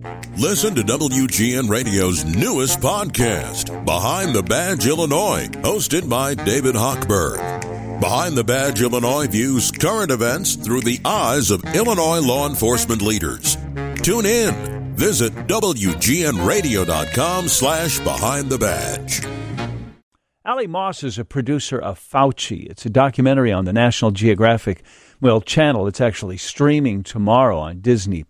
Listen to WGN Radio's newest podcast, Behind the Badge Illinois, hosted by David Hochberg. Behind the Badge Illinois views current events through the eyes of Illinois law enforcement leaders. Tune in. Visit WGNRadio.com/Behind the Badge. Ali Moss is a producer of Fauci. It's a documentary on the National Geographic channel. It's actually streaming tomorrow on Disney+.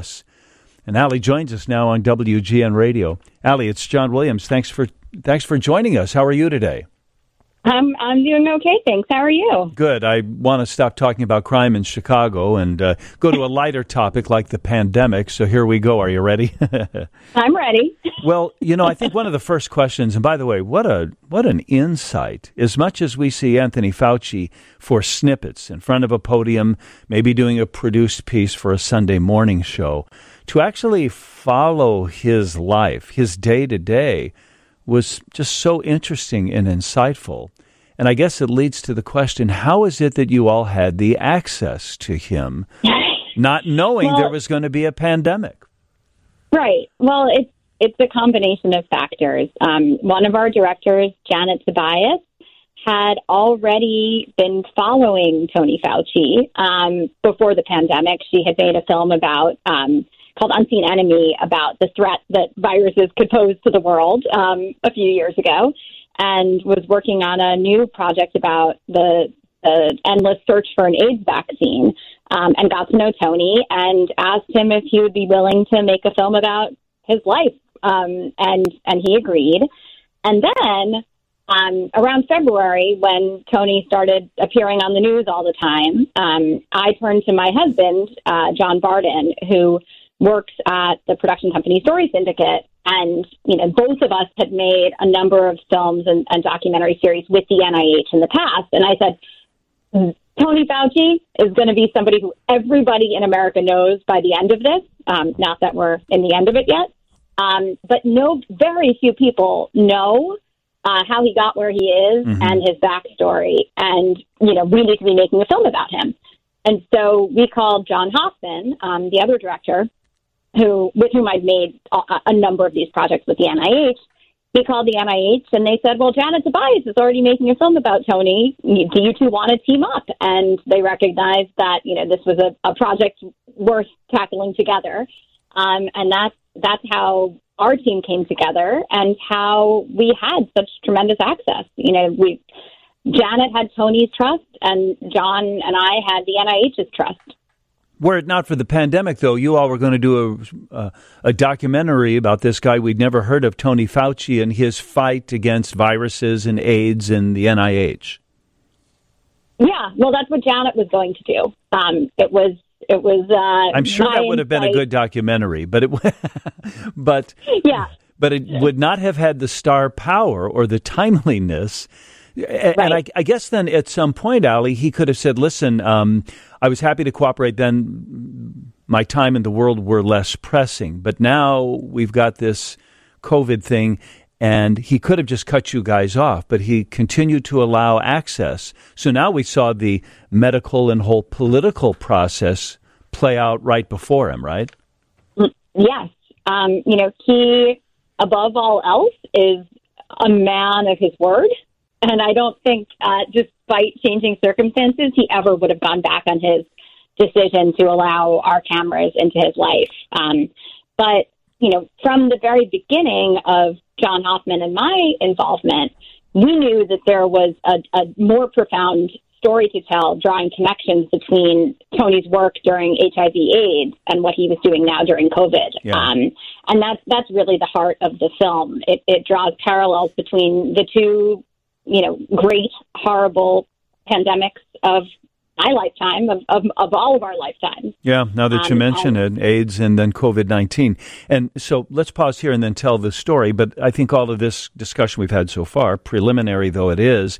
And Ali joins us now on WGN Radio. Ali, it's John Williams. Thanks for joining us. How are you today? I'm doing okay, thanks. How are you? Good. I want to stop talking about crime in Chicago and go to a lighter topic like the pandemic. So here we go. Are you ready? I'm ready. Well, I think one of the first questions, and by the way, what an insight. As much as we see Anthony Fauci for snippets in front of a podium, maybe doing a produced piece for a Sunday morning show, to actually follow his life, his day-to-day, was just so interesting and insightful. And I guess it leads to the question, how is it that you all had the access to him, not knowing there was going to be a pandemic? Right. Well, it's a combination of factors. One of our directors, Janet Tobias, had already been following Tony Fauci before the pandemic. She had made a film called Unseen Enemy about the threat that viruses could pose to the world a few years ago, and was working on a new project about the endless search for an AIDS vaccine, and got to know Tony and asked him if he would be willing to make a film about his life, and he agreed. And then around February, when Tony started appearing on the news all the time, I turned to my husband, John Barden, who works at the production company Story Syndicate, and both of us had made a number of films and documentary series with the NIH in the past. And I said, Tony Fauci is going to be somebody who everybody in America knows by the end of this. Not that we're in the end of it yet, but very few people know how he got where he is and his backstory. And we need to be making a film about him. And so we called John Hoffman, the other director, with whom I'd made a number of these projects with the NIH. We called the NIH and they said, well, Janet Tobias is already making a film about Tony. Do you two want to team up? And they recognized that, this was a project worth tackling together. And that's how our team came together and how we had such tremendous access. Janet had Tony's trust, and John and I had the NIH's trust. Were it not for the pandemic, though, you all were going to do a documentary about this guy we'd never heard of, Tony Fauci, and his fight against viruses and AIDS and the NIH. Yeah, well, that's what Janet was going to do. It was. I'm sure that would have been a good documentary, but it would not have had the star power or the timeliness. Right. And I guess then at some point, Ali, he could have said, listen, I was happy to cooperate then. My time in the world were less pressing. But now we've got this COVID thing, and he could have just cut you guys off, but he continued to allow access. So now we saw the medical and whole political process play out right before him, right? Yes. He, above all else, is a man of his word. And I don't think, despite changing circumstances, he ever would have gone back on his decision to allow our cameras into his life. But from the very beginning of John Hoffman and my involvement, we knew that there was a more profound story to tell, drawing connections between Tony's work during HIV/AIDS and what he was doing now during COVID. Yeah. And that's really the heart of the film. It draws parallels between the two great, horrible pandemics of my lifetime, of all of our lifetimes. Yeah, now that you mention it, AIDS and then COVID-19. And so let's pause here and then tell the story. But I think all of this discussion we've had so far, preliminary though it is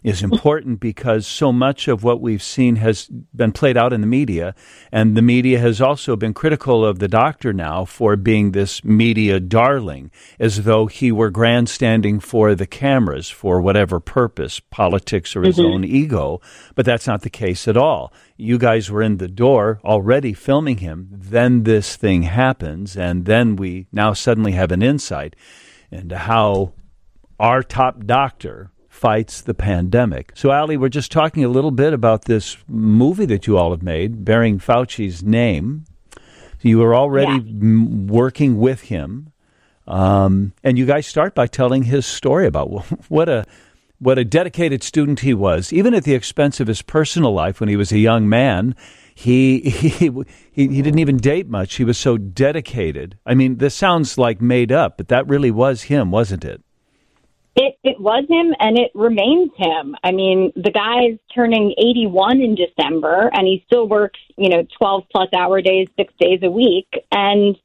is important because so much of what we've seen has been played out in the media, and the media has also been critical of the doctor now for being this media darling, as though he were grandstanding for the cameras for whatever purpose, politics or his own ego, but that's not the case at all. You guys were in the door already filming him, then this thing happens, and then we now suddenly have an insight into how our top doctor fights the pandemic. So, Ali, we're just talking a little bit about this movie that you all have made, bearing Fauci's name. You were already working with him, and you guys start by telling his story about what a dedicated student he was, even at the expense of his personal life when he was a young man. He didn't even date much. He was so dedicated. I mean, this sounds like made up, but that really was him, wasn't it? It was him, and it remains him. I mean, the guy's turning 81 in December, and he still works, 12-plus hour days, 6 days a week. And,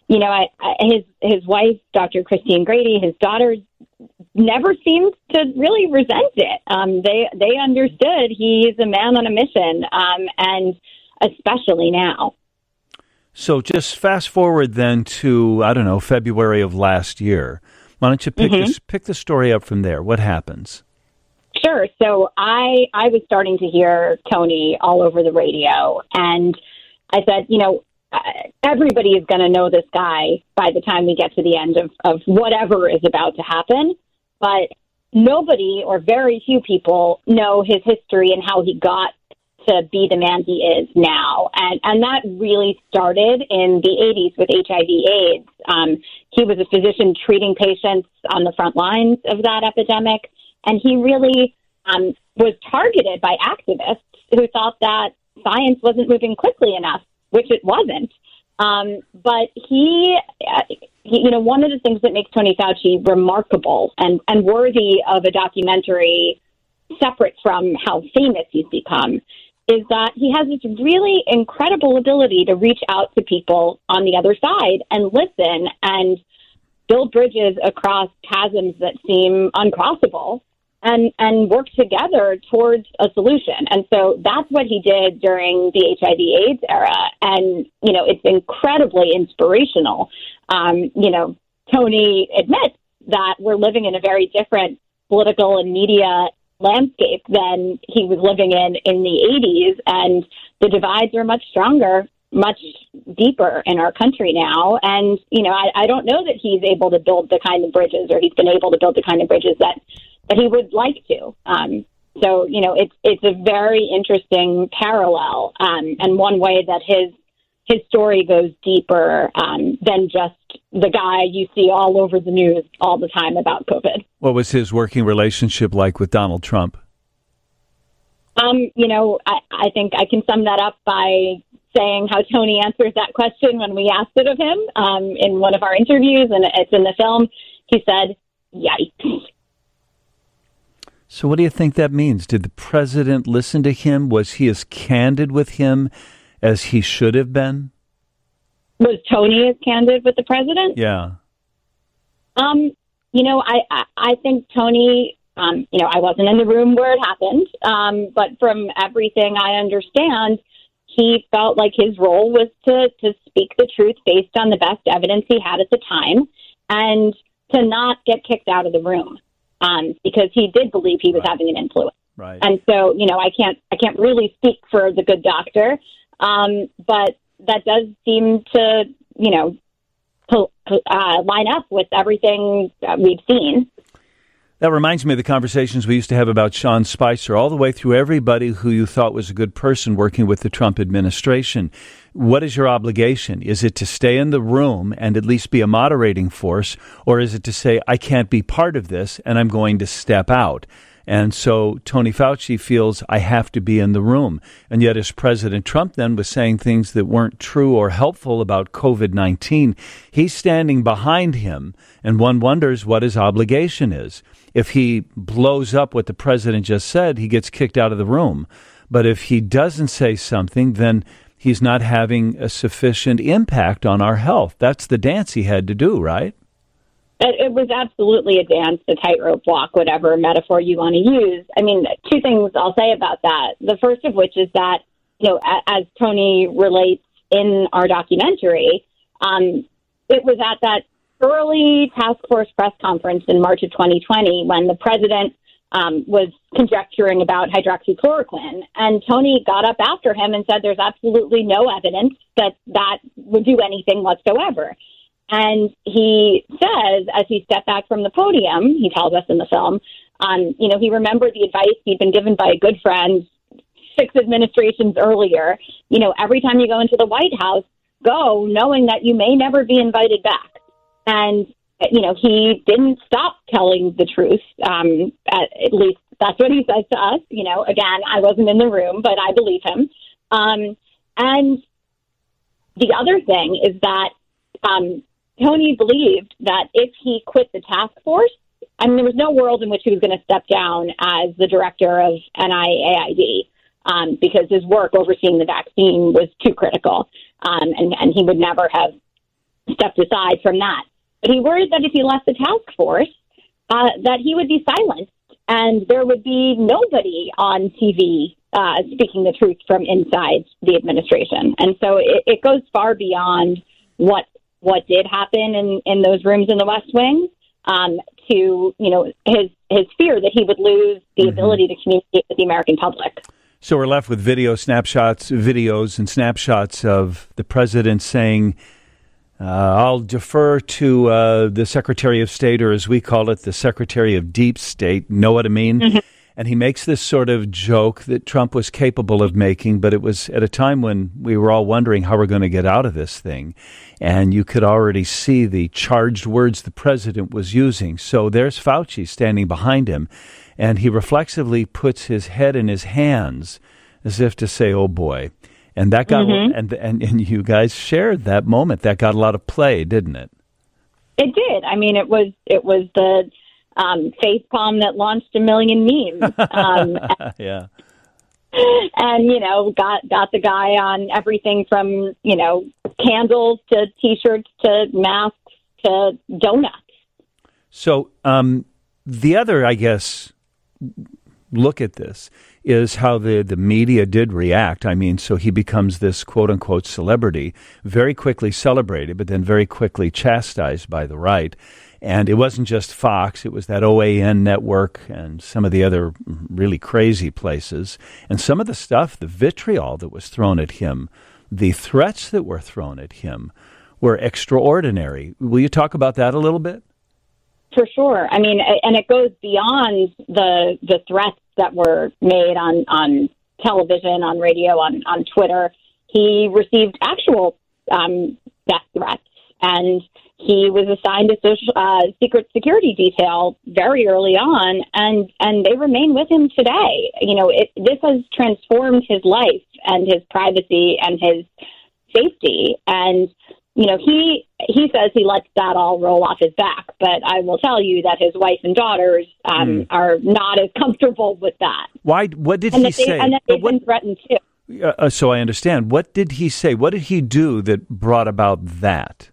his wife, Dr. Christine Grady, his daughters, never seemed to really resent it. They understood he's a man on a mission, and especially now. So just fast forward then to, February of last year. Why don't you pick the story up from there? What happens? Sure. So I was starting to hear Tony all over the radio, and I said, everybody is going to know this guy by the time we get to the end of whatever is about to happen. But nobody or very few people know his history and how he got to be the man he is now. And that really started in the 80s with HIV/AIDS. He was a physician treating patients on the front lines of that epidemic. And he really was targeted by activists who thought that science wasn't moving quickly enough, which it wasn't. But he, one of the things that makes Tony Fauci remarkable and worthy of a documentary separate from how famous he's become is that he has this really incredible ability to reach out to people on the other side and listen and build bridges across chasms that seem uncrossable and work together towards a solution. And so that's what he did during the HIV/AIDS era. And, it's incredibly inspirational. Tony admits that we're living in a very different political and media landscape than he was living in the 80s. And the divides are much stronger, much deeper in our country now. And, I don't know that he's able to build the kind of bridges, or he's been able to build the kind of bridges that he would like to. So, it's a very interesting parallel, and one way that his story goes deeper than just the guy you see all over the news all the time about COVID. What was his working relationship like with Donald Trump? I think I can sum that up by saying how Tony answers that question when we asked it of him in one of our interviews, and it's in the film. He said, "Yikes." So what do you think that means? Did the president listen to him? Was he as candid with him as he should have been? Was Tony as candid with the president? Yeah. I think Tony, I wasn't in the room where it happened, but from everything I understand, he felt like his role was to speak the truth based on the best evidence he had at the time and to not get kicked out of the room. Because he did believe he was having an influence. Right. And so, I can't really speak for the good doctor, but that does seem to, line up with everything that we've seen. That reminds me of the conversations we used to have about Sean Spicer, all the way through everybody who you thought was a good person working with the Trump administration. What is your obligation? Is it to stay in the room and at least be a moderating force, or is it to say, I can't be part of this and I'm going to step out? And so Tony Fauci feels I have to be in the room. And yet as President Trump then was saying things that weren't true or helpful about COVID-19, he's standing behind him, and one wonders what his obligation is. If he blows up what the president just said, he gets kicked out of the room. But if he doesn't say something, then he's not having a sufficient impact on our health. That's the dance he had to do, right? It was absolutely a dance, a tightrope walk, whatever metaphor you want to use. I mean, two things I'll say about that. The first of which is that, as Tony relates in our documentary, it was at that early task force press conference in March of 2020 when the president was conjecturing about hydroxychloroquine. And Tony got up after him and said there's absolutely no evidence that would do anything whatsoever. And he says, as he stepped back from the podium, he tells us in the film, he remembered the advice he'd been given by a good friend 6 administrations earlier. Every time you go into the White House, go knowing that you may never be invited back. And, he didn't stop telling the truth. At least that's what he says to us. Again, I wasn't in the room, but I believe him. And the other thing is that Tony believed that if he quit the task force, there was no world in which he was going to step down as the director of NIAID because his work overseeing the vaccine was too critical, and he would never have stepped aside from that. But he worried that if he left the task force, that he would be silenced, and there would be nobody on TV speaking the truth from inside the administration. And so it goes far beyond what did happen in those rooms in the West Wing, to his fear that he would lose the ability to communicate with the American public. So we're left with videos and snapshots of the president saying, I'll defer to the Secretary of State, or as we call it, the Secretary of Deep State. Know what I mean? Mm-hmm. And he makes this sort of joke that Trump was capable of making, but it was at a time when we were all wondering how we're going to get out of this thing. And you could already see the charged words the president was using. So there's Fauci standing behind him, and he reflexively puts his head in his hands as if to say, oh boy. And that got and you guys shared that moment. That got a lot of play, didn't it? It did. It was the face palm that launched a million memes. Yeah. And got the guy on everything from candles to T-shirts to masks to donuts. So the other, I guess, look at this is how the media did react. So he becomes this quote-unquote celebrity, very quickly celebrated, but then very quickly chastised by the right. And it wasn't just Fox, it was that OAN network and some of the other really crazy places. And some of the stuff, the vitriol that was thrown at him, the threats that were thrown at him were extraordinary. Will you talk about that a little bit? For sure. And it goes beyond the threats that were made on television, on radio, on Twitter. He received actual death threats, and he was assigned a secret security detail very early on, and they remain with him today. This has transformed his life and his privacy and his safety, and he says he lets that all roll off his back, but I will tell you that his wife and daughters are not as comfortable with that. Why? What did he say? And that they've been threatened too. So I understand. What did he say? What did he do that brought about that?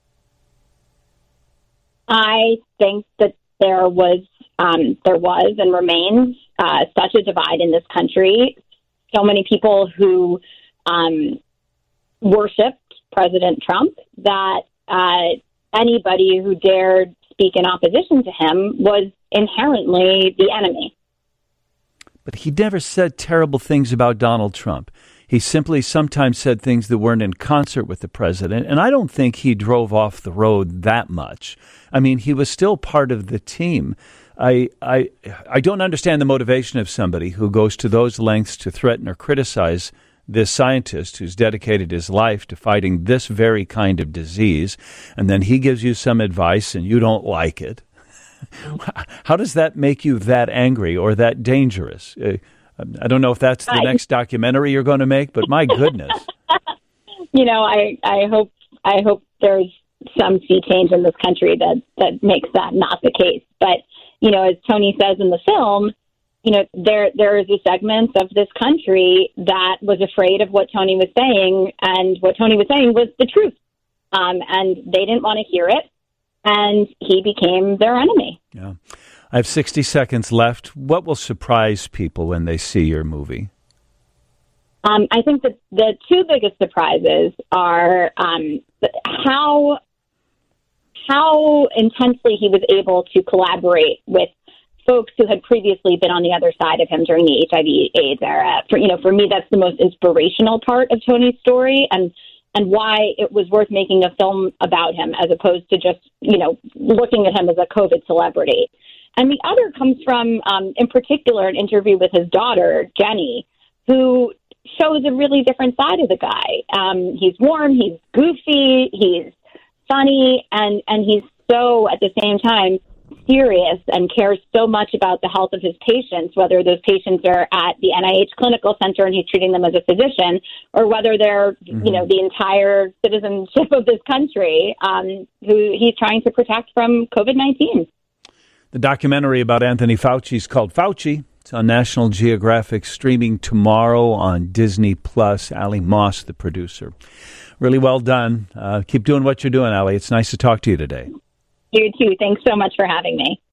I think that there was and remains such a divide in this country. So many people who worshipped President Trump that anybody who dared speak in opposition to him was inherently the enemy. But he never said terrible things about Donald Trump. He simply sometimes said things that weren't in concert with the president, and I don't think he drove off the road that much. He was still part of the team. I don't understand the motivation of somebody who goes to those lengths to threaten or criticize this scientist who's dedicated his life to fighting this very kind of disease, and then he gives you some advice and you don't like it. How does that make you that angry or that dangerous? I don't know if that's the next documentary you're going to make, but my goodness. I hope there's some sea change in this country that makes that not the case. But, as Tony says in the film, there is a segment of this country that was afraid of what Tony was saying, and what Tony was saying was the truth. And they didn't want to hear it. and he became their enemy. Yeah. I have 60 seconds left. What will surprise people when they see your movie? I think that the two biggest surprises are how intensely he was able to collaborate with folks who had previously been on the other side of him during the HIV/AIDS era. For me, that's the most inspirational part of Tony's story, and why it was worth making a film about him as opposed to just, looking at him as a COVID celebrity. And the other comes from, in particular, an interview with his daughter, Jenny, who shows a really different side of the guy. He's warm, he's goofy, he's funny, and he's so, at the same time, serious and cares so much about the health of his patients, whether those patients are at the NIH Clinical Center and he's treating them as a physician, or whether they're, the entire citizenship of this country who he's trying to protect from COVID-19. The documentary about Anthony Fauci is called Fauci. It's on National Geographic, streaming tomorrow on Disney+. Ali Moss, the producer. Really well done. Keep doing what you're doing, Ali. It's nice to talk to you today. You too. Thanks so much for having me.